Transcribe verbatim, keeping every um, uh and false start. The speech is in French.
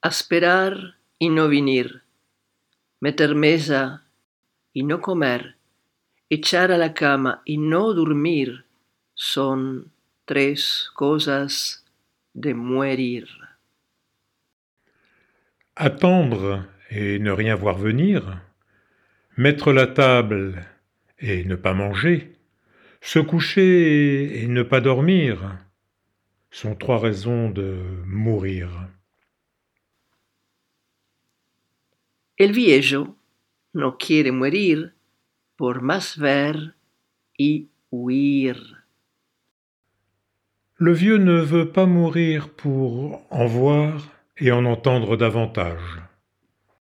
Esperar y no venir, meter mesa y no comer, echar a la cama y no dormir, son tres cosas de morir. Attendre et ne rien voir venir, mettre la table et ne pas manger, se coucher et ne pas dormir, sont trois raisons de mourir. El viejo no quiere morir por más ver y huir. Le vieux ne veut pas mourir pour en voir et en entendre davantage.